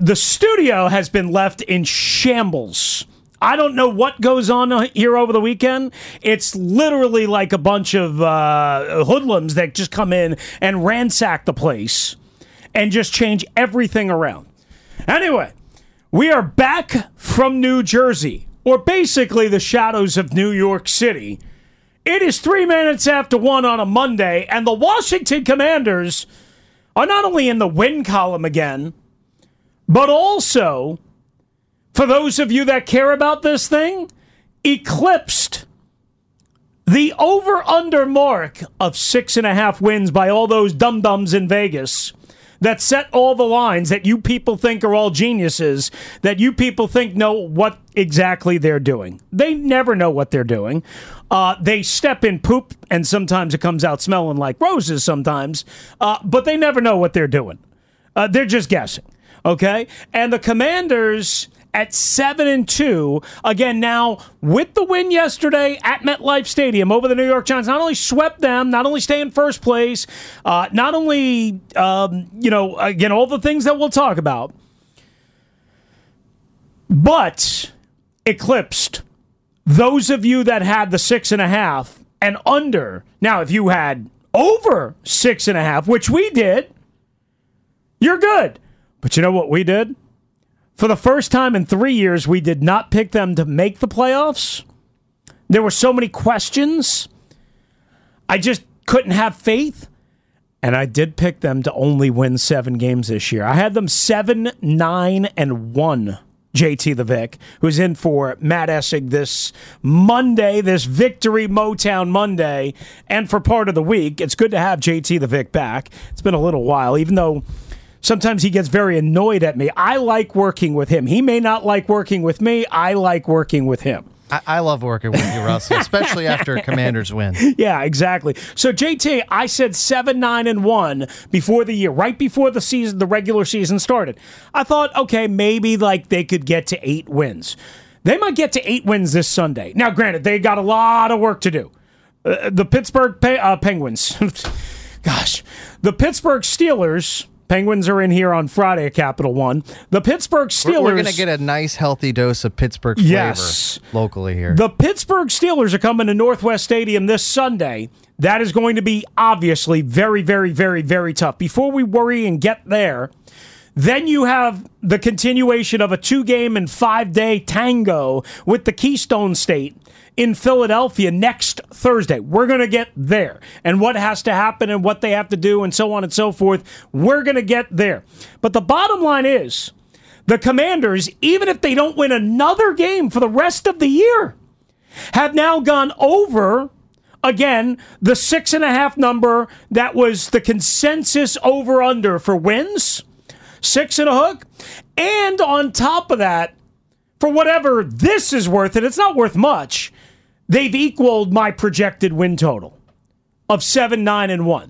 the studio has been left in shambles. I don't know what goes on here over the weekend. It's literally like a bunch of hoodlums that just come in and ransack the place and just change everything around. Anyway, we are back from New Jersey, or basically the shadows of New York City. It is 3 minutes after 1 on a Monday, and the Washington Commanders are not only in the win column again, but also, for those of you that care about this thing, eclipsed the over-under mark of 6.5 wins by all those dum-dums in Vegas that set all the lines that you people think are all geniuses, that you people think know what exactly they're doing. They never know what they're doing. They step in poop, and sometimes it comes out smelling like roses sometimes, but they never know what they're doing. They're just guessing, okay? And the Commanders at 7-2, again now with the win yesterday at MetLife Stadium over the New York Giants, not only swept them, not only stay in first place, not only, again, all the things that we'll talk about, but eclipsed those of you that had the 6.5 and under. Now, if you had over 6.5, which we did, you're good. But you know what we did? For the first time in 3 years, we did not pick them to make the playoffs. There were so many questions. I just couldn't have faith. And I did pick them to only win 7 games this year. I had them 7-9-1. JT the Vic, who's in for Matt Essig this Monday, this Victory Motown Monday, and for part of the week. It's good to have JT the Vic back. It's been a little while, even though sometimes he gets very annoyed at me. I like working with him. He may not like working with me. I like working with him. I love working with you, Russell, especially after a Commanders win. Yeah, exactly. So, JT, I said 7-9-1 before the year, right before the season, the regular season started. I thought, okay, maybe like they could get to 8 wins. They might get to 8 wins this Sunday. Now, granted, they got a lot of work to do. The Pittsburgh Penguins, gosh, the Pittsburgh Steelers. Penguins are in here on Friday at Capital One. The Pittsburgh Steelers... We're going to get a nice, healthy dose of Pittsburgh flavor locally here. The Pittsburgh Steelers are coming to Northwest Stadium this Sunday. That is going to be obviously very, very, very, very tough. Before we worry and get there, then you have the continuation of a 2-game and 5-day tango with the Keystone State in Philadelphia next Thursday. We're going to get there. And what has to happen and what they have to do and so on and so forth, we're going to get there. But the bottom line is, the Commanders, even if they don't win another game for the rest of the year, have now gone over, again, the 6.5 number that was the consensus over-under for wins, 6 and a hook. And on top of that, for whatever this is worth, and it's not worth much, they've equaled my projected win total of 7-9-1.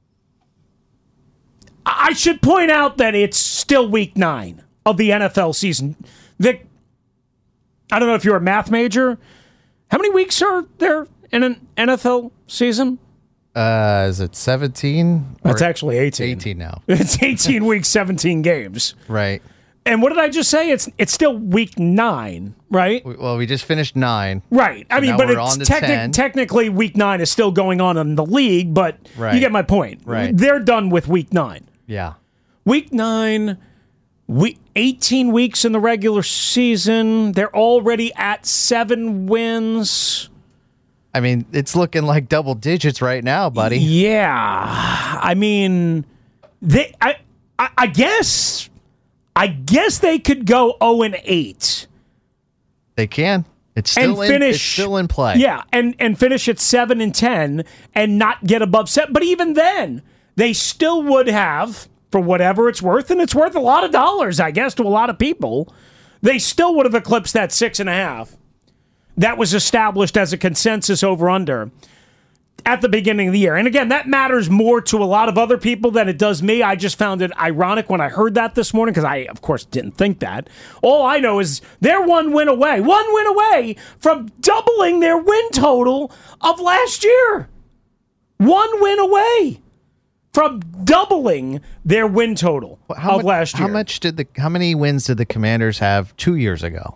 I should point out that it's still week 9 of the NFL season. Vic, I don't know if you're a math major. How many weeks are there in an NFL season? Is it 17? It's actually 18. 18 now. It's 18 weeks, 17 games. Right. And what did I just say? It's still week 9, right? Well, we just finished 9. Right. I mean, but it's 10. Technically week 9 is still going on in the league, but you get my point. Right. They're done with week 9. Yeah. Week 9, 18 weeks in the regular season. They're already at 7 wins. I mean, it's looking like double digits right now, buddy. Yeah. I mean, I guess they could go 0-8. They can. It's still in play. Yeah, and finish at 7-10 and not get above 7. But even then, they still would have, for whatever it's worth, and it's worth a lot of dollars, I guess, to a lot of people, they still would have eclipsed that 6.5. That was established as a consensus over-under at the beginning of the year. And again, that matters more to a lot of other people than it does me. I just found it ironic when I heard that this morning because I, of course, didn't think that. All I know is they're one win away from doubling their win total of last year. 1 win away. from doubling their win total last year. How many wins did the Commanders have 2 years ago?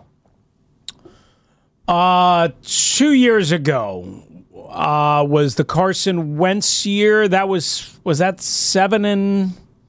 2 years ago was the Carson Wentz year. Was that 7-9-1?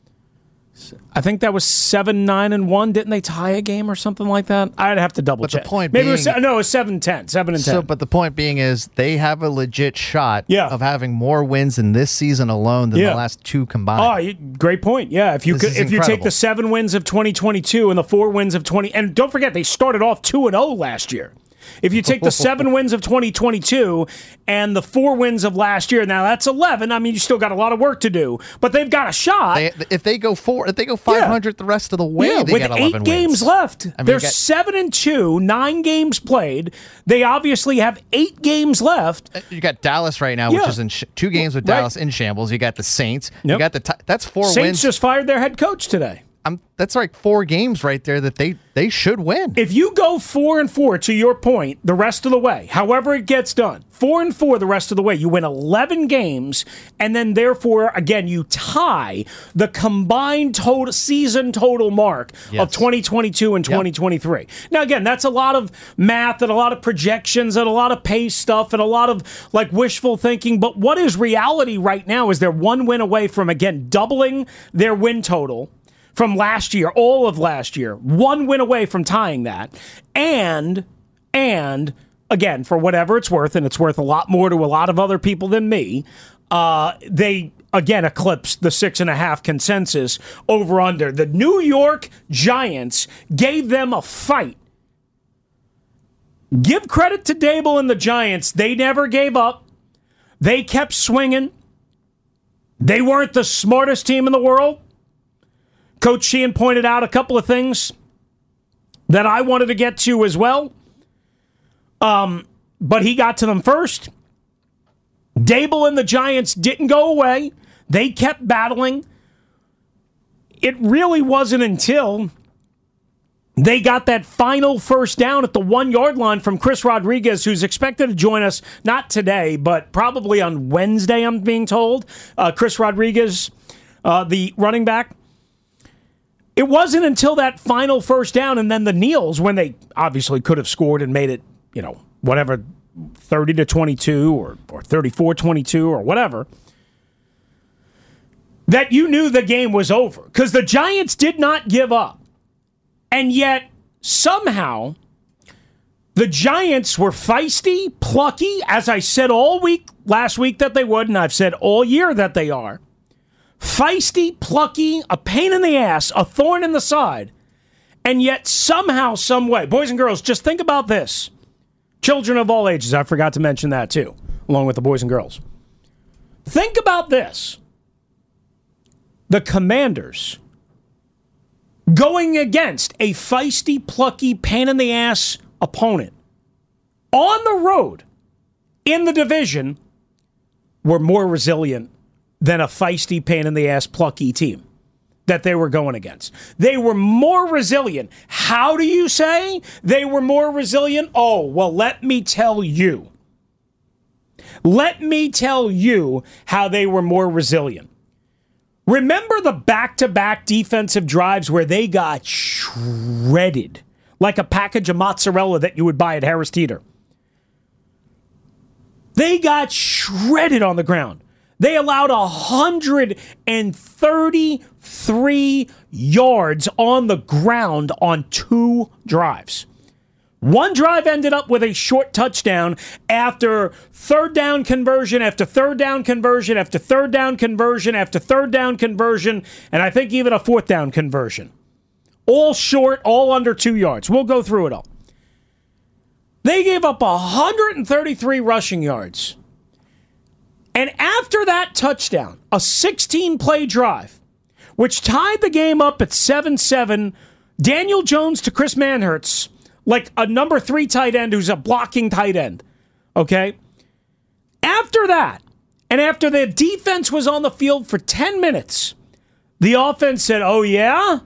Didn't they tie a game or something like that? I'd have to double check. The point maybe being, it was 7-10. 7-10. So, but the point being is they have a legit shot of having more wins in this season alone than the last two combined. Oh, great point. Yeah, if you take the 7 wins of 2022 and the 4 wins of 20, and don't forget they started off 2-0 last year. If you take the 7 wins of 2022 and the 4 wins of last year, now that's 11. I mean, you still got a lot of work to do, but they've got a shot. If they go 500 the rest of the way, they with get 11 8 games wins. left. They're 7-2, 9 games played. They obviously have 8 games left. You got Dallas right now, which is in 2 games with Dallas in shambles. You got the Saints. You got that's 4 wins. Saints just fired their head coach today. That's like 4 games right there that they should win. If you go 4-4, to your point, the rest of the way, however it gets done, 4-4 the rest of the way, you win 11 games, and then therefore, again, you tie the combined season total mark of 2022 and 2023. Yep. Now, again, that's a lot of math and a lot of projections and a lot of pace stuff and a lot of like wishful thinking, but what is reality right now is they're 1 win away from, again, doubling their win total from last year, all of last year, 1 win away from tying that. And again, for whatever it's worth, and it's worth a lot more to a lot of other people than me, they, again, eclipsed the 6.5 consensus over under. The New York Giants gave them a fight. Give credit to Dable and the Giants. They never gave up. They kept swinging. They weren't the smartest team in the world. Coach Sheehan pointed out a couple of things that I wanted to get to as well. But he got to them first. Dable and the Giants didn't go away. They kept battling. It really wasn't until they got that final first down at the 1-yard line from Chris Rodriguez, who's expected to join us, not today, but probably on Wednesday, I'm being told. Chris Rodriguez, the running back. It wasn't until that final first down and then the kneels, when they obviously could have scored and made it, whatever, 30-22 or 34-22 or whatever, that you knew the game was over. Because the Giants did not give up. And yet, somehow, the Giants were feisty, plucky, as I said all week, last week that they would, and I've said all year that they are. Feisty, plucky, a pain in the ass, a thorn in the side. And yet, somehow, some way, boys and girls, just think about this. Children of all ages, I forgot to mention that too, along with the boys and girls. Think about this. The Commanders going against a feisty, plucky, pain in the ass opponent on the road in the division were more resilient than a feisty, pain in the ass, plucky team that they were going against. They were more resilient. How do you say they were more resilient? Oh, well, let me tell you. Let me tell you how they were more resilient. Remember the back-to-back defensive drives where they got shredded like a package of mozzarella that you would buy at Harris Teeter? They got shredded on the ground. They allowed 133 yards on the ground on 2 drives. One drive ended up with a short touchdown after third down conversion, after third down conversion, after third down conversion, after third down conversion, and I think even a 4th down conversion. All short, all under 2 yards. We'll go through it all. They gave up 133 rushing yards. And after that touchdown, a 16-play drive, which tied the game up at 7-7, Daniel Jones to Chris Manhertz, like a number 3 tight end who's a blocking tight end, okay? After that, and after the defense was on the field for 10 minutes, the offense said, oh, yeah?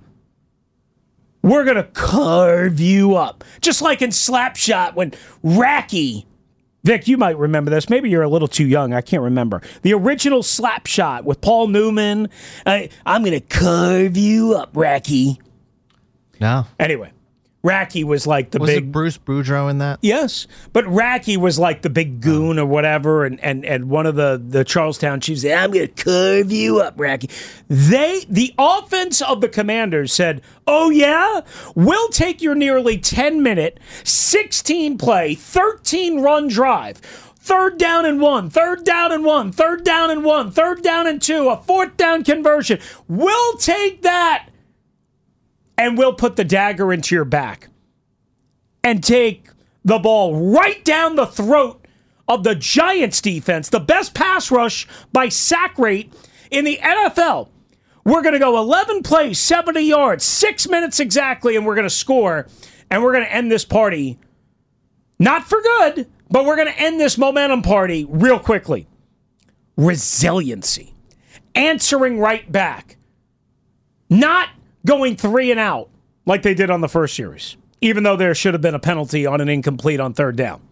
We're going to carve you up. Just like in Slapshot when Racky Vic, you might remember this. Maybe you're a little too young. I can't remember. The original slap shot with Paul Newman. I'm going to carve you up, Racky. No. Anyway, Racky was like the was big... Was it Bruce Boudreau in that? Yes. But Racky was like the big goon or whatever, and one of the Charlestown Chiefs said, I'm going to carve you up, Racky. The offense of the Commanders said, oh, yeah? We'll take your nearly 10-minute, 16-play, 13-run drive. 3rd down and 1, 3rd down and 1, 3rd down and 1, 3rd down and 2, a 4th down conversion. We'll take that, and we'll put the dagger into your back and take the ball right down the throat of the Giants defense, the best pass rush by sack rate in the NFL. We're going to go 11 plays, 70 yards, 6 minutes exactly, and we're going to score, and we're going to end this party. Not for good, but we're going to end this momentum party real quickly. Resiliency. Answering right back. Not going 3 and out like they did on the first series, even though there should have been a penalty on an incomplete on 3rd down.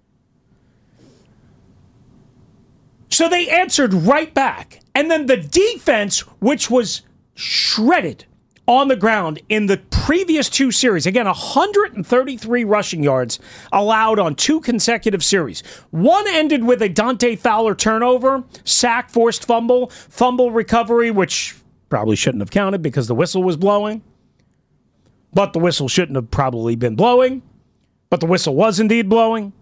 So they answered right back. And then the defense, which was shredded on the ground in the previous 2 series. Again, 133 rushing yards allowed on 2 consecutive series. One ended with a Dante Fowler turnover, sack, forced fumble recovery, which probably shouldn't have counted because the whistle was blowing. But the whistle shouldn't have probably been blowing. But the whistle was indeed blowing.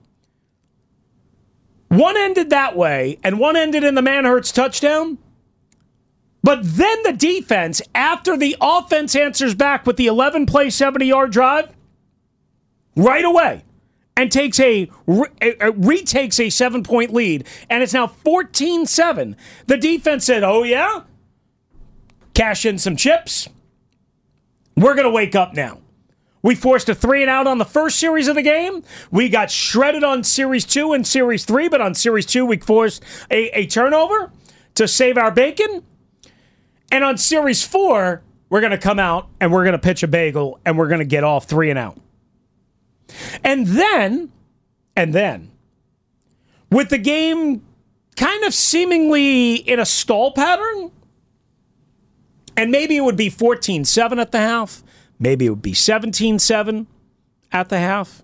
One ended that way, and one ended in the Manhurts touchdown. But then the defense, after the offense answers back with the 11-play, 70-yard drive, right away, and retakes a 7-point lead, and it's now 14-7. The defense said, oh, yeah? Cash in some chips. We're going to wake up now. We forced a 3 and out on the first series of the game. We got shredded on Series 2 and Series 3, but on Series 2, we forced a turnover to save our bacon. And on Series 4, we're going to come out and we're going to pitch a bagel and we're going to get off 3 and out. And then, with the game kind of seemingly in a stall pattern, and maybe it would be 14-7 at the half, maybe it would be 17-7 at the half.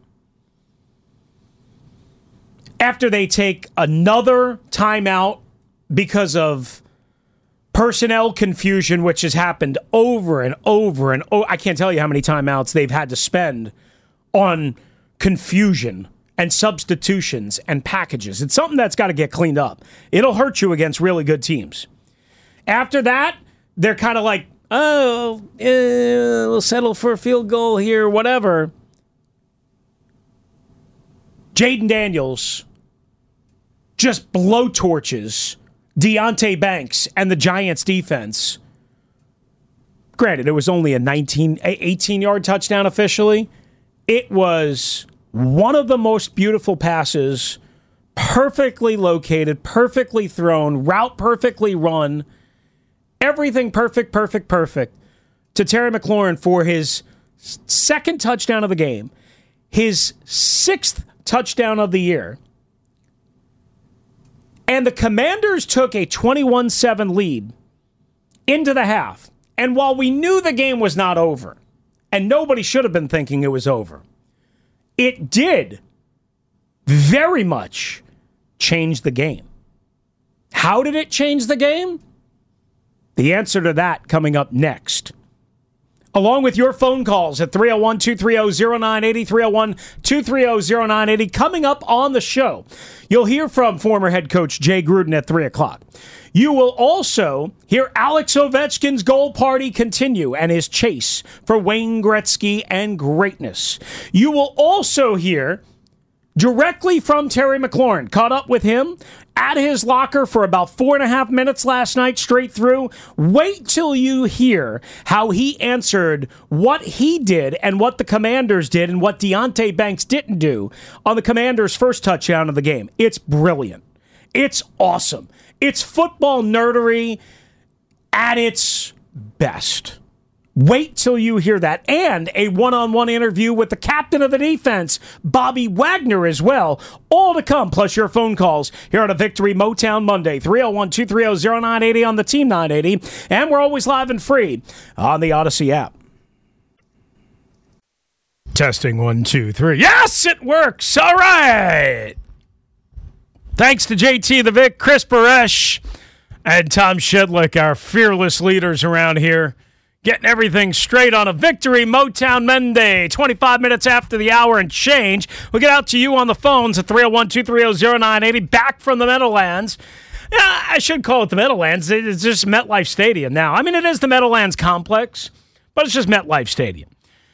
After they take another timeout because of personnel confusion, which has happened over and over and over. I can't tell you how many timeouts they've had to spend on confusion and substitutions and packages. It's something that's got to get cleaned up. It'll hurt you against really good teams. After that, they're kind of like, we'll settle for a field goal here, whatever. Jaden Daniels just blowtorches Deonte Banks and the Giants defense. Granted, it was only a 18-yard touchdown officially. It was one of the most beautiful passes, perfectly located, perfectly thrown, route perfectly run, everything perfect to Terry McLaurin for his 2nd touchdown of the game, his 6th touchdown of the year. And the Commanders took a 21-7 lead into the half. And while we knew the game was not over, and nobody should have been thinking it was over, it did very much change the game. How did it change the game? The answer to that coming up next. Along with your phone calls at 301-230-0980, 301-230-0980. Coming up on the show, you'll hear from former head coach Jay Gruden at 3 o'clock. You will also hear Alex Ovechkin's goal party continue and his chase for Wayne Gretzky and greatness. You will also hear directly from Terry McLaurin. Caught up with him at his locker for about 4.5 minutes last night straight through. Wait till you hear how he answered what he did and what the Commanders did and what Deonte Banks didn't do on the Commanders' first touchdown of the game. It's brilliant. It's awesome. It's football nerdery at its best. Wait till you hear that. And a one-on-one interview with the captain of the defense, Bobby Wagner, as well. All to come, plus your phone calls here on a Victory Motown Monday. 301-230-0980 on the Team 980. And we're always live and free on the Odyssey app. Testing 1, 2, 3. Yes, it works. All right. Thanks to JT the Vic, Chris Baresh, and Tom Shedlick, our fearless leaders around here. Getting everything straight on a Victory Motown Monday, 25 minutes after the hour and change. We'll get out to you on the phones at 301-230-0980, back from the Meadowlands. Yeah, I should call it the Meadowlands. It's just MetLife Stadium now. I mean, it is the Meadowlands complex, but it's just MetLife Stadium.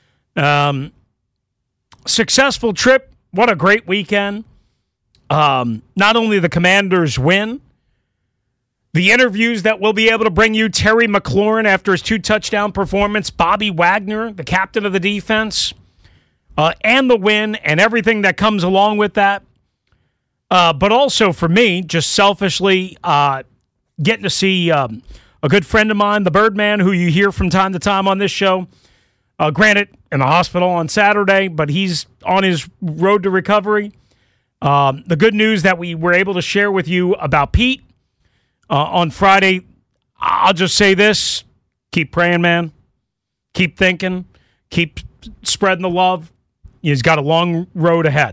Successful trip. What a great weekend. Not only the Commanders win, the interviews that we'll be able to bring you, Terry McLaurin after his 2-touchdown performance, Bobby Wagner, the captain of the defense, and the win and everything that comes along with that. But also for me, just selfishly, getting to see a good friend of mine, the Birdman, who you hear from time to time on this show. Granted, in the hospital on Saturday, but he's on his road to recovery. The good news that we were able to share with you about Pete on Friday, I'll just say this. Keep praying, man. Keep thinking. Keep spreading the love. He's got a long road ahead.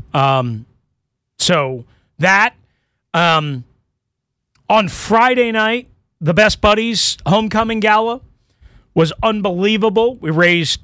So that, on Friday night, the Best Buddies Homecoming Gala was unbelievable. We raised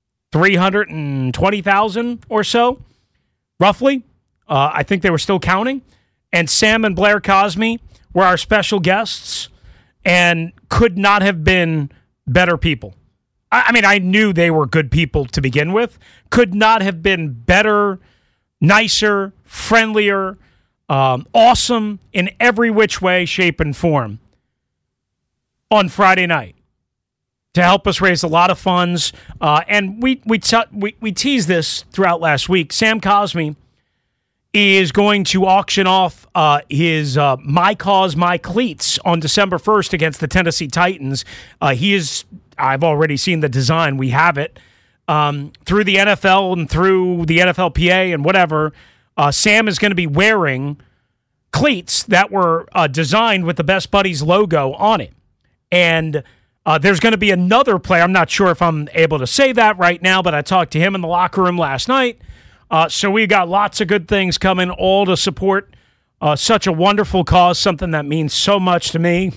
$320,000 or so, roughly. I think they were still counting. And Sam and Blair Cosme were our special guests and could not have been better people. I mean, I knew they were good people to begin with. Could not have been better, nicer, friendlier, awesome in every which way, shape, and form on Friday night to help us raise a lot of funds. And we teased this throughout last week. Sam Cosme is going to auction off his My Cause, My Cleats on December 1st against the Tennessee Titans. I've already seen the design. We have it. Through the NFL and through the NFLPA and whatever, Sam is going to be wearing cleats that were designed with the Best Buddies logo on it. And there's going to be another player. I'm not sure if I'm able to say that right now, but I talked to him in the locker room last night. So we got lots of good things coming, all to support such a wonderful cause, something that means so much to me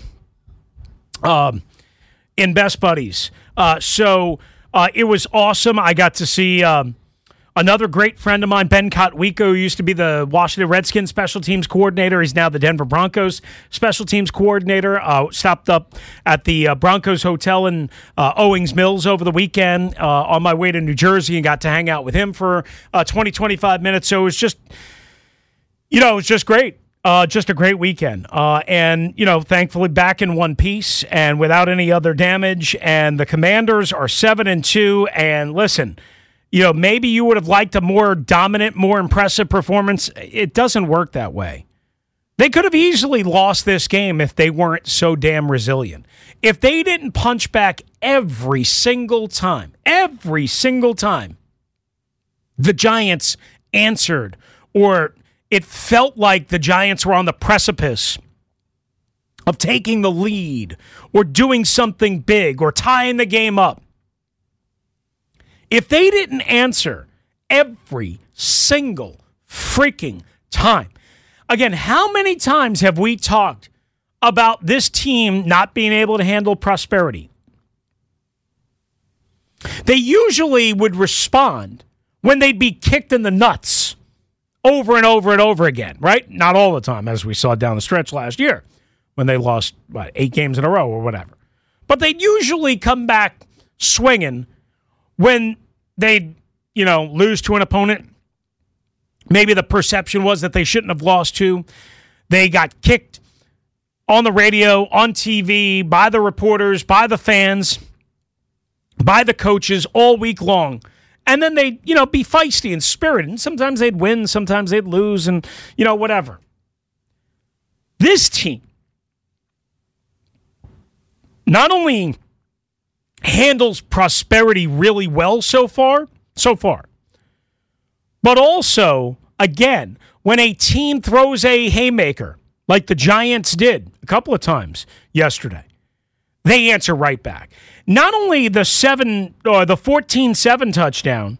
in Best Buddies. So it was awesome. I got to see another great friend of mine, Ben Kotwico, who used to be the Washington Redskins special teams coordinator. He's now the Denver Broncos special teams coordinator. Stopped up at the Broncos Hotel in Owings Mills over the weekend on my way to New Jersey and got to hang out with him for 20-25 minutes. So it was just, it was just great. Just a great weekend. And, thankfully back in one piece and without any other damage. And the Commanders are 7-2. And listen, maybe you would have liked a more dominant, more impressive performance. It doesn't work that way. They could have easily lost this game if they weren't so damn resilient. If they didn't punch back every single time, the Giants answered, or it felt like the Giants were on the precipice of taking the lead or doing something big or tying the game up. If they didn't answer every single freaking time, again, how many times have we talked about this team not being able to handle prosperity? They usually would respond when they'd be kicked in the nuts over and over and over again, right? Not all the time, as we saw down the stretch last year when they lost, 8 games in a row or whatever. But they'd usually come back swinging when they'd, lose to an opponent. Maybe the perception was that they shouldn't have lost to. They got kicked on the radio, on TV, by the reporters, by the fans, by the coaches all week long. And then they'd, be feisty and spirited. And sometimes they'd win, sometimes they'd lose, and, whatever. This team not only handles prosperity really well so far. But also, again, when a team throws a haymaker, like the Giants did a couple of times yesterday, they answer right back. Not only the 14-7 touchdown,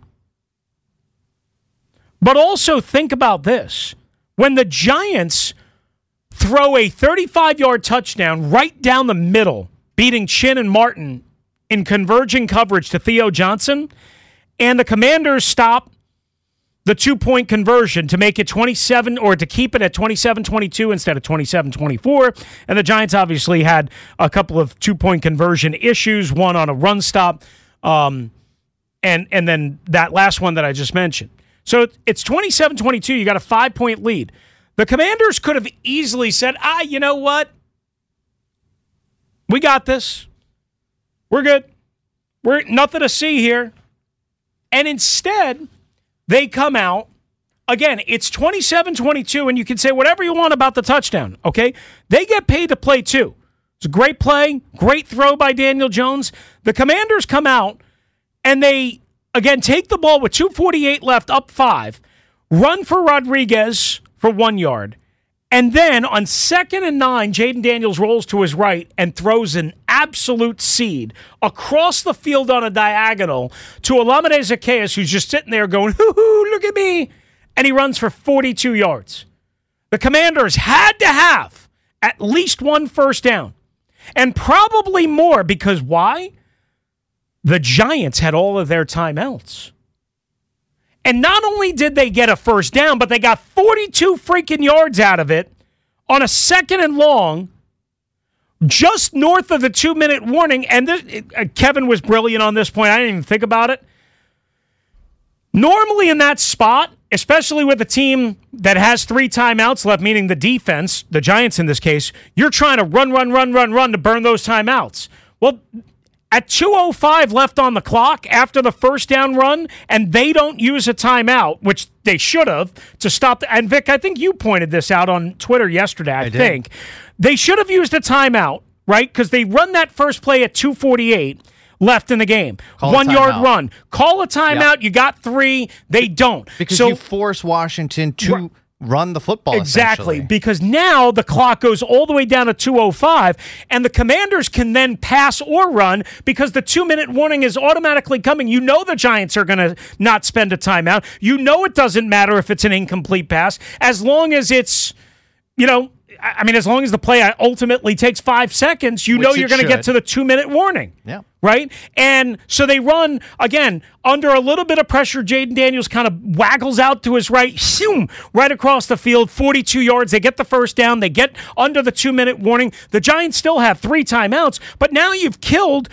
but also think about this. When the Giants throw a 35-yard touchdown right down the middle, beating Chin and Martin in converging coverage to Theo Johnson, and the Commanders stop the 2-point conversion to make it 27, or to keep it at 27-22 instead of 27-24. And the Giants obviously had a couple of 2-point conversion issues, one on a run stop, and then that last one that I just mentioned. So it's 27-22. You got a 5-point lead. The Commanders could have easily said, you know what? We got this. We're good. We're nothing to see here. And instead, they come out. Again, it's 27-22, and you can say whatever you want about the touchdown, okay? They get paid to play, too. It's a great play, great throw by Daniel Jones. The Commanders come out, and they, again, take the ball with 2:48 left, up 5, run for Rodriguez for 1 yard, and then on 2nd and 9, Jaden Daniels rolls to his right and throws an absolute seed across the field on a diagonal to Olamide Zaccheaus, who's just sitting there going, hoo-hoo, look at me, and he runs for 42 yards. The Commanders had to have at least one first down, and probably more, because why? The Giants had all of their timeouts. And not only did they get a first down, but they got 42 freaking yards out of it on a 2nd and long, just north of the 2-minute warning. And Kevin was brilliant on this point. I didn't even think about it. Normally in that spot, especially with a team that has 3 timeouts left, meaning the defense, the Giants in this case, you're trying to run to burn those timeouts. Well, at 2:05 left on the clock after the first down run, and they don't use a timeout, which they should have, to stop. And Vic, I think you pointed this out on Twitter yesterday, I think. They should have used a timeout, right? Because they run that first play at 2:48 left in the game. 1 yard run. Call a timeout. Yep. You got 3. They don't. Because you force Washington to run the football. Exactly, because now the clock goes all the way down to 2:05, and the Commanders can then pass or run because the 2-minute warning is automatically coming. You know the Giants are going to not spend a timeout. You know it doesn't matter if it's an incomplete pass, as long as it's, as long as the play ultimately takes 5 seconds, you know you're going to get to the 2-minute warning. Yeah. Right? And so they run, again, under a little bit of pressure. Jaden Daniels kind of waggles out to his right, right across the field, 42 yards. They get the first down. They get under the 2-minute warning. The Giants still have 3 timeouts, but now you've killed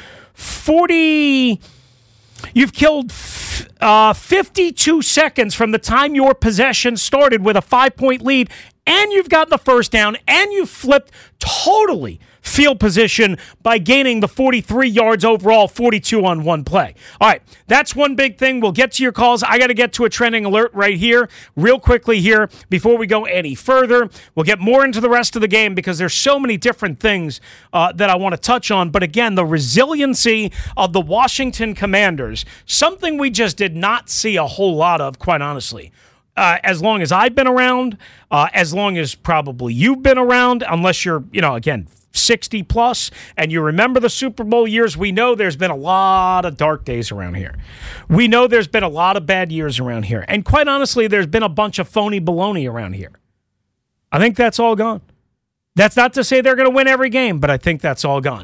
52 seconds from the time your possession started with a 5-point lead, and you've got the first down, and you've flipped totally field position by gaining the 43 yards overall, 42 on one play. All right, that's one big thing. We'll get to your calls. I got to get to a trending alert right here, real quickly here, before we go any further. We'll get more into the rest of the game because there's so many different things that I want to touch on. But again, the resiliency of the Washington Commanders, something we just did not see a whole lot of, quite honestly. As long as I've been around, as long as probably you've been around, unless you're, again, 60 plus, and you remember the Super Bowl years, we know there's been a lot of dark days around here. We know there's been a lot of bad years around here. And quite honestly, there's been a bunch of phony baloney around here. I think that's all gone. That's not to say they're going to win every game, but I think that's all gone.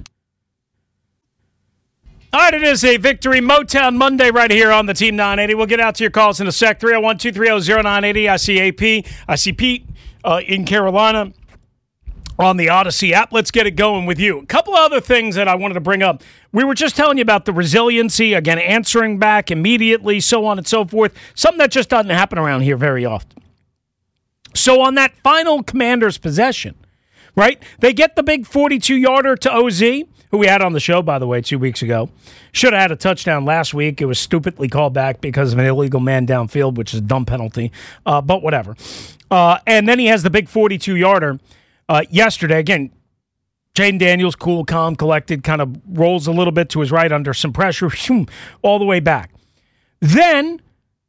All right, it is a Victory Motown Monday right here on the Team 980. We'll get out to your calls in a sec. 301-230-0980. I see AP. I see Pete in Carolina on the Odyssey app. Let's get it going with you. A couple other things that I wanted to bring up. We were just telling you about the resiliency, again, answering back immediately, so on and so forth. Something that just doesn't happen around here very often. So on that final Commanders possession, right, they get the big 42-yarder to OZ, who we had on the show, by the way, 2 weeks ago. Should have had a touchdown last week. It was stupidly called back because of an illegal man downfield, which is a dumb penalty, but whatever. And then he has the big 42-yarder yesterday. Again, Jaden Daniels, cool, calm, collected, kind of rolls a little bit to his right under some pressure, all the way back. Then,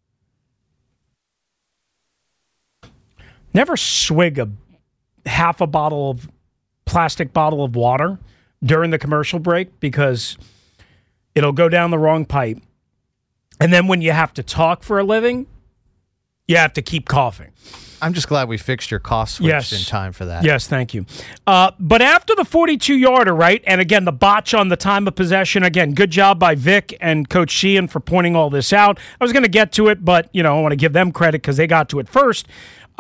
never swig half a plastic bottle of water during the commercial break because it'll go down the wrong pipe. And then when you have to talk for a living, you have to keep coughing. I'm just glad we fixed your cough switch in time for that. Yes, thank you. But after the 42-yarder, right, and again, the botch on the time of possession, again, good job by Vic and Coach Sheehan for pointing all this out. I was going to get to it, but, I want to give them credit because they got to it first.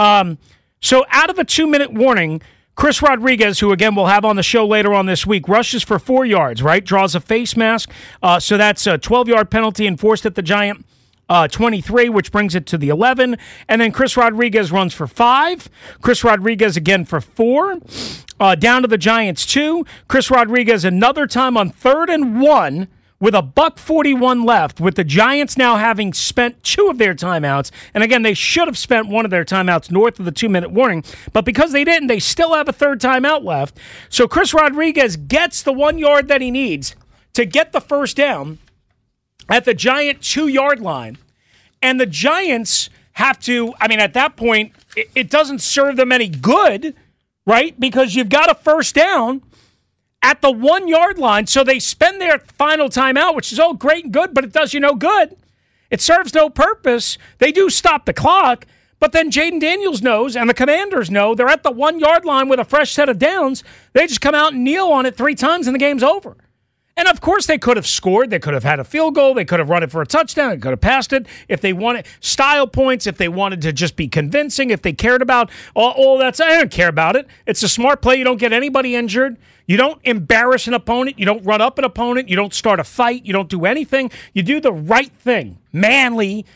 So out of the 2-minute warning, Chris Rodriguez, who, again, we'll have on the show later on this week, rushes for 4 yards, right, draws a face mask. So that's a 12-yard penalty enforced at the Giant 23, which brings it to the 11. And then Chris Rodriguez runs for 5. Chris Rodriguez again for 4. Down to the Giants 2. Chris Rodriguez another time on 3rd and 1 with a $1:41 left, with the Giants now having spent 2 of their timeouts. And again, they should have spent 1 of their timeouts north of the 2-minute warning. But because they didn't, they still have a 3rd timeout left. So Chris Rodriguez gets the 1 yard that he needs to get the first down at the Giant 2-yard line. And the Giants have to, at that point, it doesn't serve them any good, right? Because you've got a first down at the 1-yard line. So they spend their final timeout, which is all great and good, but it does you no good. It serves no purpose. They do stop the clock, but then Jaden Daniels knows, and the Commanders know, they're at the 1-yard line with a fresh set of downs. They just come out and kneel on it 3 times, and the game's over. And, of course, they could have scored. They could have had a field goal. They could have run it for a touchdown. They could have passed it. If they wanted style points, if they wanted to just be convincing, if they cared about all that. I don't care about it. It's a smart play. You don't get anybody injured. You don't embarrass an opponent. You don't run up an opponent. You don't start a fight. You don't do anything. You do the right thing. Manly,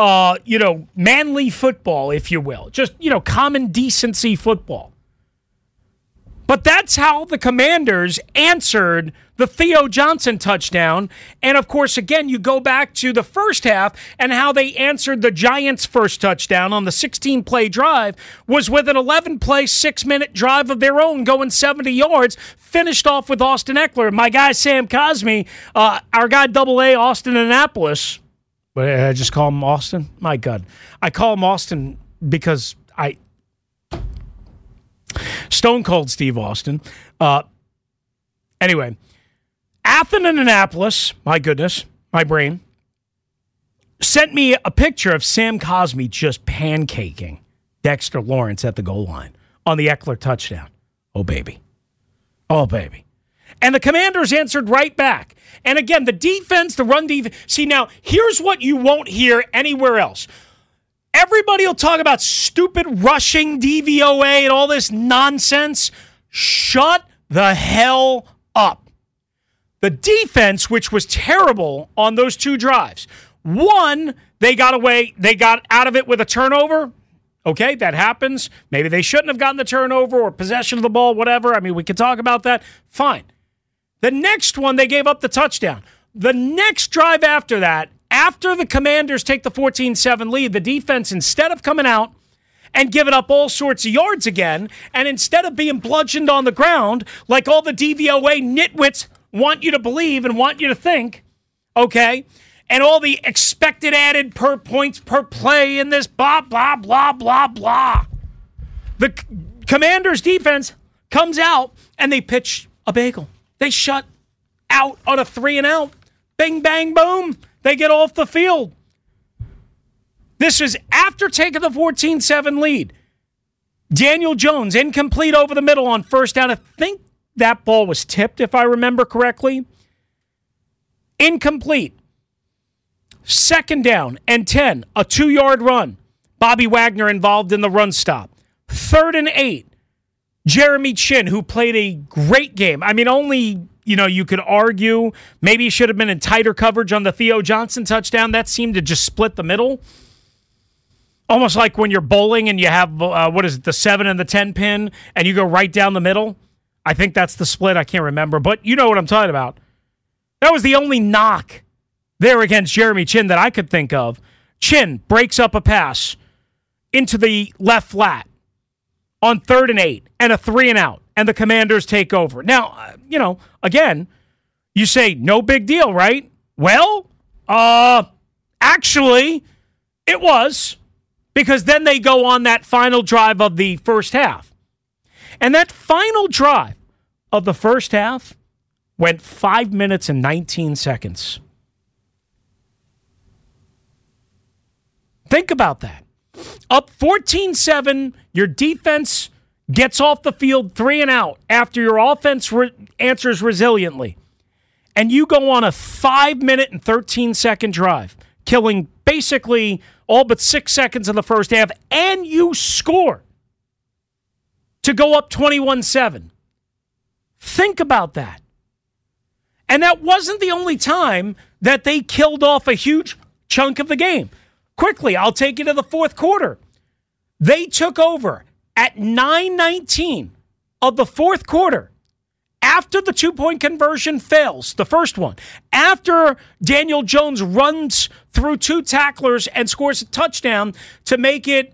manly football, if you will. Just, common decency football. But that's how the Commanders answered the Theo Johnson touchdown. And, of course, again, you go back to the first half and how they answered the Giants' first touchdown on the 16-play drive was with an 11-play, 6-minute drive of their own going 70 yards, finished off with Austin Ekeler. My guy, Sam Cosmi, our guy, AA, Austin Annapolis. But I just call him Austin? My God. I call him Austin because Stone Cold Steve Austin. Anyway, Athen and Annapolis, my goodness, my brain, sent me a picture of Sam Cosmi just pancaking Dexter Lawrence at the goal line on the Ekeler touchdown. Oh, baby. Oh, baby. And the Commanders answered right back. And again, the defense, the run defense. See, now, here's what you won't hear anywhere else. Everybody will talk about stupid rushing DVOA and all this nonsense. Shut the hell up. The defense, which was terrible on those 2 drives. One, they got out of it with a turnover. Okay, that happens. Maybe they shouldn't have gotten the turnover or possession of the ball, whatever. We could talk about that. Fine. The next one, they gave up the touchdown. The next drive after that, after the Commanders take the 14-7 lead, the defense, instead of coming out and giving up all sorts of yards again, and instead of being bludgeoned on the ground like all the DVOA nitwits want you to believe and want you to think, okay, and all the expected added per points per play in this blah, blah, blah, blah, blah. The Commanders' defense comes out and they pitch a bagel. They shut out on a 3-and-out. Bing, bang, boom. They get off the field. This is after taking the 14-7 lead. Daniel Jones, incomplete over the middle on first down. I think that ball was tipped, if I remember correctly. Incomplete. 2nd down and 10, a 2-yard run. Bobby Wagner involved in the run stop. 3rd and 8. Jeremy Chinn, who played a great game. Only, you could argue maybe he should have been in tighter coverage on the Theo Johnson touchdown. That seemed to just split the middle. Almost like when you're bowling and you have, the 7 and the 10 pin, and you go right down the middle. I think that's the split. I can't remember, but you know what I'm talking about. That was the only knock there against Jeremy Chinn that I could think of. Chinn breaks up a pass into the left flat on 3rd and 8 and a 3-and-out. and the Commanders take over. Now, again, you say, no big deal, right? Well, actually, it was, because then they go on that final drive of the first half. And that final drive of the first half went 5 minutes and 19 seconds. Think about that. Up 14-7, your defense gets off the field 3 and out after your offense answers resiliently. And you go on a 5 minute and 13-second drive, killing basically all but 6 seconds of the first half, and you score to go up 21-7. Think about that. And that wasn't the only time that they killed off a huge chunk of the game. Quickly, I'll take you to the fourth quarter. They took over at 9:19 of the fourth quarter after the 2-point conversion fails, the first one. After Daniel Jones runs through 2 tacklers and scores a touchdown to make it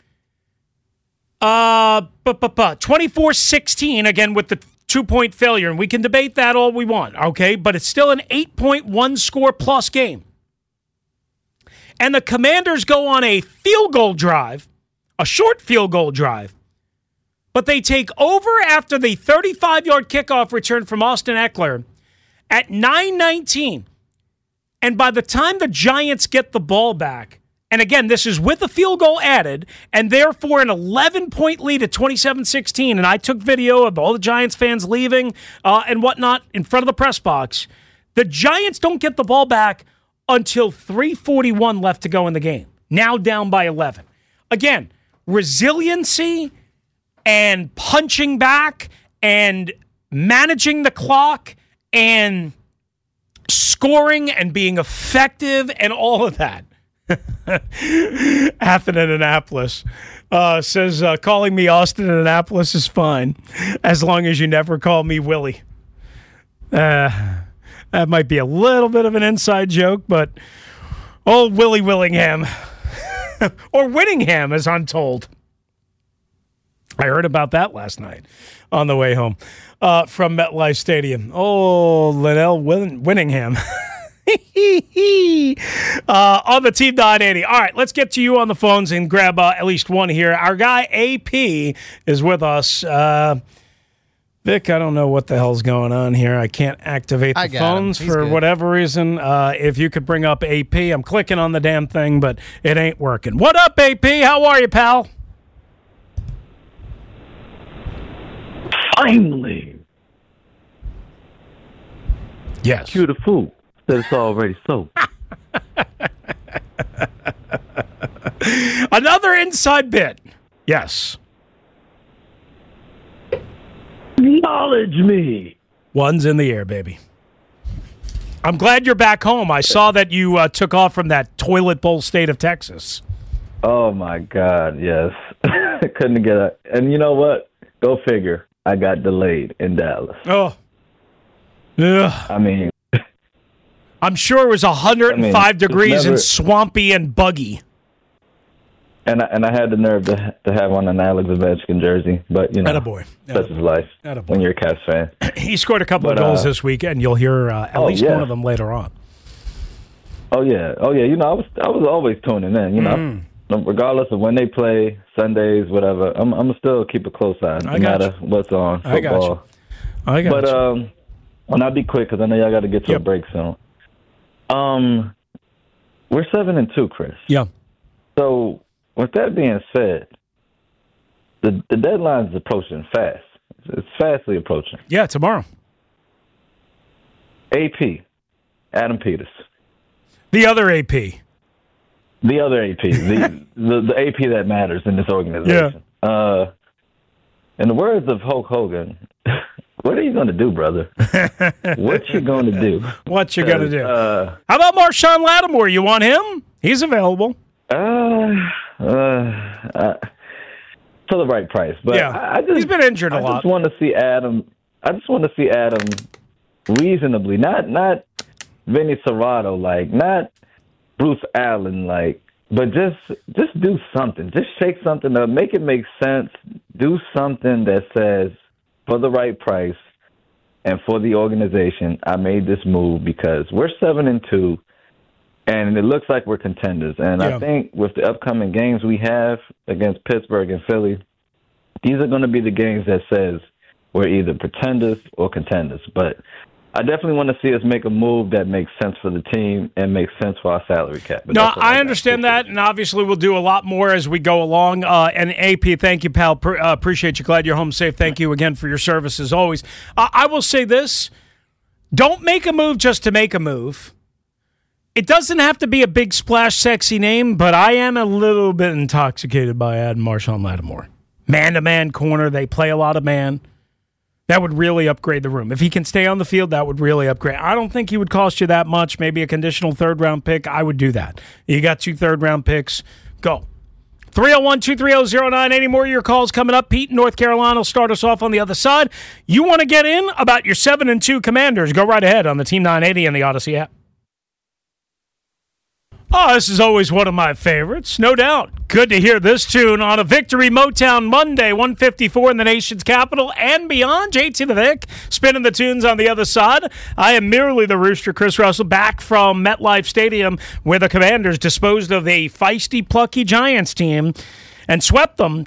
24-16, again with the 2-point failure. And we can debate that all we want, okay? But it's still an 8.1 score plus game. And the Commanders go on a field goal drive, a short field goal drive, but they take over after the 35-yard kickoff return from Austin Eckler at 9:19. And by the time the Giants get the ball back, and again, this is with a field goal added, and therefore an 11-point lead at 27-16, and I took video of all the Giants fans leaving and whatnot in front of the press box. The Giants don't get the ball back until 3:41 left to go in the game. Now down by 11. Again, resiliency and punching back and managing the clock and scoring and being effective and all of that. Athen in Annapolis says, calling me Austin in Annapolis is fine as long as you never call me Willie. That might be a little bit of an inside joke, but old Willie Willingham, or Whittingham, as I'm told. I heard about that last night on the way home from MetLife Stadium. Oh, Linnell Whittingham. On the Team 980. All right, let's get to you on the phones and grab at least one here. Our guy, AP, is with us. Vic, I don't know what the hell's going on here. I can't activate the phones for whatever reason. If you could bring up AP, I'm clicking on the damn thing, but it ain't working. What up, AP? How are you, pal? Finally. Yes. Cue the fool. Said it's already so. Another inside bit. Yes. Acknowledge me. One's in the air, baby. I'm glad you're back home. I saw that you took off from that toilet bowl state of Texas. Oh, my God, yes. Couldn't get it. And you know what? Go figure. I got delayed in Dallas. Oh. Yeah. I mean. I'm sure it was 105 degrees and swampy and buggy. And I had the nerve to have on an Alex Ovechkin jersey, but, you know, that's his life when you're a Cavs fan. He scored a couple of goals this weekend. You'll hear at least one of them later on. Oh, yeah. You know, I was always tuning in, you know. Regardless of when they play, Sundays, whatever, I'm going to still keep a close eye, no matter what's on football. I got you. But I'll be quick because I know y'all got to get to a break soon. We're 7-2, Chris. Yeah. So, with that being said, the deadline is approaching fast. It's fastly approaching. Yeah, tomorrow. AP, Adam Peters. The other AP. The other AP. the AP that matters in this organization. Yeah. In the words of Hulk Hogan, what are you going to do, brother? What you going to do? What you going to do? How about Marshawn Lattimore? You want him? He's available. For the right price, but yeah, he's been injured a lot. I just want to see Adam reasonably, not Vinny Serrato like, not Bruce Allen like, but just do something. Just shake something up, make it make sense. Do something that says for the right price and for the organization, I made this move because we're 7-2, and it looks like we're contenders. And I think with the upcoming games we have against Pittsburgh and Philly, these are going to be the games that says we're either pretenders or contenders. But I definitely want to see us make a move that makes sense for the team and makes sense for our salary cap. But no, I understand that, and obviously we'll do a lot more as we go along. And AP, thank you, pal. Appreciate you. Glad you're home safe. Thank you again for your service as always. I will say this. Don't make a move just to make a move. It doesn't have to be a big splash sexy name, but I am a little bit intoxicated by adding Marshawn Lattimore. Man-to-man corner. They play a lot of man. That would really upgrade the room. If he can stay on the field, that would really upgrade. I don't think he would cost you that much. Maybe a conditional third-round pick. I would do that. You got 2 third-round picks. Go. 301-230-09. Any more of your calls coming up? Pete in North Carolina will start us off on the other side. You want to get in about your 7-2 Commanders? Go right ahead on the Team 980 and the Odyssey app. Oh, this is always one of my favorites, no doubt. Good to hear this tune on a Victory Motown Monday, 154 in the nation's capital and beyond. JT the Vic, spinning the tunes on the other side. I am merely the Rooster, Chris Russell, back from MetLife Stadium where the Commanders disposed of a feisty, plucky Giants team and swept them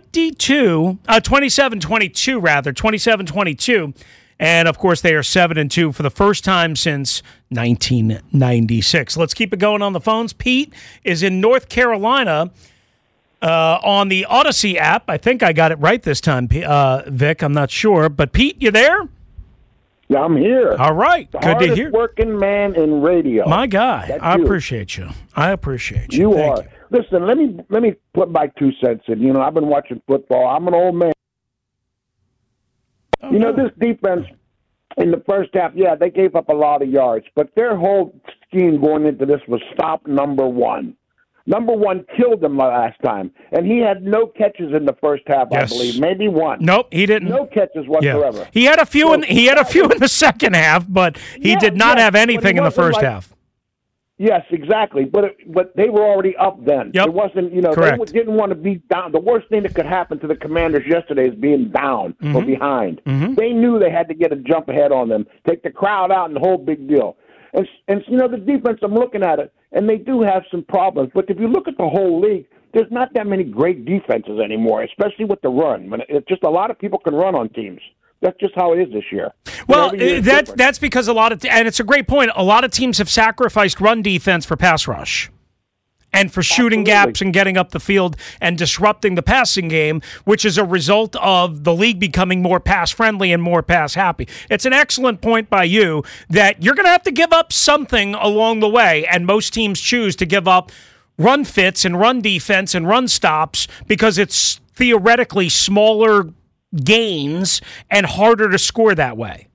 27-22. And, of course, they are 7-2 for the first time since 1996. Let's keep it going on the phones. Pete is in North Carolina on the Odyssey app. I think I got it right this time, Vic. I'm not sure. But, Pete, you there? Yeah, I'm here. All right. Good to hear. Working man in radio. My guy. I appreciate you. I appreciate you. You are. Listen, let me put my 2 cents in. You know, I've been watching football. I'm an old man. You know, this defense in the first half, yeah, they gave up a lot of yards, but their whole scheme going into this was stop number one. Number one killed them last time, and he had no catches in the first half, I believe, maybe one. Nope, he didn't. No catches whatsoever. Yeah. He had a few in the second half, but he did not have anything in the first half. Yes, exactly. But they were already up then. Yep. It wasn't, you know, Correct. They didn't want to be down. The worst thing that could happen to the Commanders yesterday is being down or behind. They knew they had to get a jump ahead on them, take the crowd out, and the whole big deal. And you know, the defense, I'm looking at it, and they do have some problems. But if you look at the whole league, there's not that many great defenses anymore, especially with the run. It's just a lot of people can run on teams. That's just how it is this year. Well, that's because and it's a great point, a lot of teams have sacrificed run defense for pass rush and for shooting gaps and getting up the field and disrupting the passing game, which is a result of the league becoming more pass-friendly and more pass-happy. It's an excellent point by you that you're going to have to give up something along the way, and most teams choose to give up run fits and run defense and run stops because it's theoretically smaller gains and harder to score that way.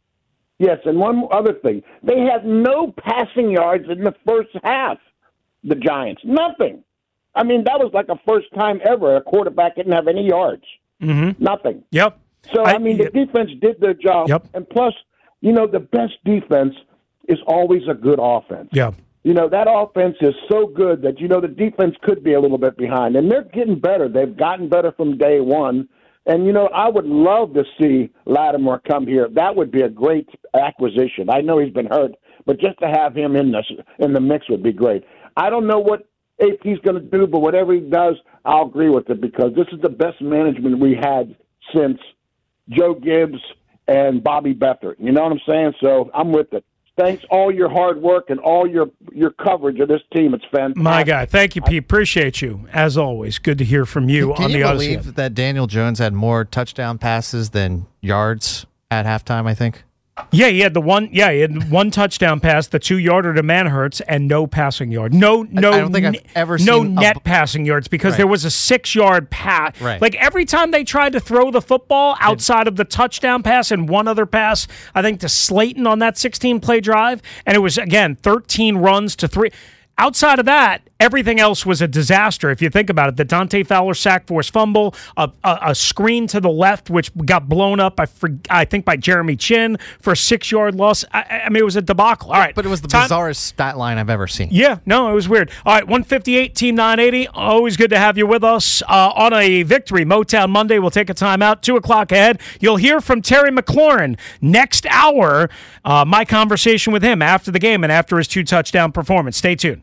Yes, and one other thing. They had no passing yards in the first half, the Giants. Nothing. I mean, that was like a first time ever a quarterback didn't have any yards. Nothing. Yep. So, the defense did their job. Yep. And plus, you know, the best defense is always a good offense. Yeah. You know, that offense is so good that, you know, the defense could be a little bit behind. And they're getting better. They've gotten better from day one. And, you know, I would love to see Lattimore come here. That would be a great acquisition. I know he's been hurt, but just to have him in the mix would be great. I don't know what AP's going to do, but whatever he does, I'll agree with it because this is the best management we had since Joe Gibbs and Bobby Beathard. You know what I'm saying? So I'm with it. Thanks all your hard work and all your coverage of this team. It's fantastic. My guy. Thank you, Pete. Appreciate you. As always, good to hear from you on the Odyssey. Can you believe that Daniel Jones had more touchdown passes than yards at halftime, I think? Yeah, he had one touchdown pass, the 2-yarder to Manhurts, and no passing yard. I don't think I've ever seen net passing yards because there was a 6-yard pass. Right. Like every time they tried to throw the football outside of the touchdown pass and one other pass, I think to Slayton on that 16-play drive, and it was, again, 13 runs to 3. outside of that, everything else was a disaster. If you think about it, the Dante Fowler sack force fumble, a screen to the left, which got blown up, I think, by Jeremy Chin for a 6-yard loss. I mean, it was a debacle. All right. But it was the bizarrest stat line I've ever seen. Yeah, no, it was weird. All right, 158, Team 980. Always good to have you with us. On a Victory Motown Monday, we'll take a timeout. 2 o'clock ahead. You'll hear from Terry McLaurin next hour. My conversation with him after the game and after his 2-touchdown performance. Stay tuned.